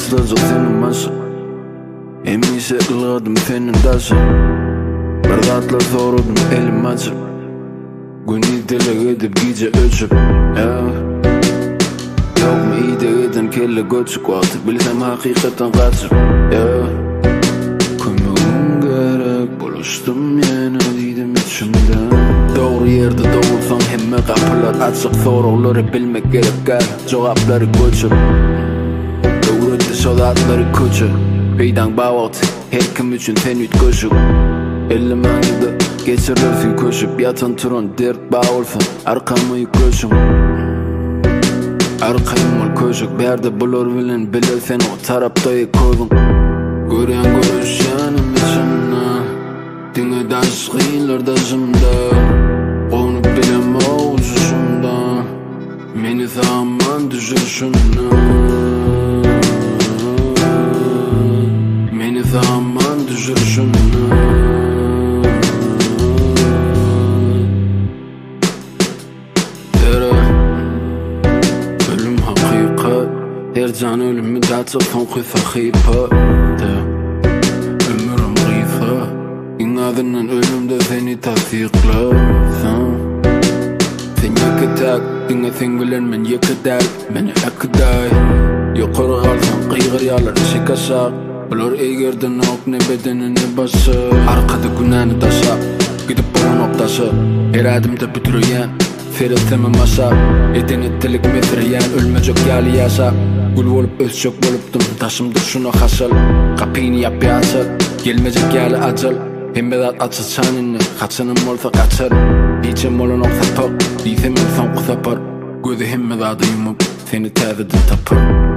Aslıca senin maşı Emise ılgadım senin taşı Bir katla sorudum elim açıp Günü dile edip gece ölçüp Yok mu iyi de edin kelle göçük vakti Bilsem hakikaten kaçıp Kömüğüm gerek buluştum yine dedim içimden Doğru yerde doğulsam hemme kapılar açık soruları bilmek gerek gel Cevapları göçüp Öğretti solatları koçu Beydan bağat her kim için tenüt koşuk Ellemanide geçirirsin koşup Yatan turun dert bağolsun Arkamı yıkışım Arkayım ol koşuk Berde bulur bilen bilir sen o tarafta yıkıldın Gören görüş yanım içimde Dine daş kıyılır dazımda Onu bilem oğuzuşumda Meni zaman düşüşümde Meni zaman düşüşümde Ölüm hakikat Her can ölümü datsa fonqi sahipa Ömürüm gıfa İnadından ölümde seni tasdikla Sen yıkıtak Dine sen bilen men yıkıdak Men akıday Yukarı kalsan kıygır yalar işi kasak Bular eğerdin ok ne bedenini bası Arkada günahını taşa Gidip bana noktası Her adımda bütürüyen Feretimi masa Edenettilik metreyen Ölmecek yali yasa Gül olup özcök bolupdum Taşımdır şuna hasıl Kapini yap bir asıl Gelmecek yali acıl Hemmedat açı çanini Kaçınım olsa kaçır İçim olun oksa tok Diysem insan kusapar Gözü hemmedadı yumup Seni tezidin tapır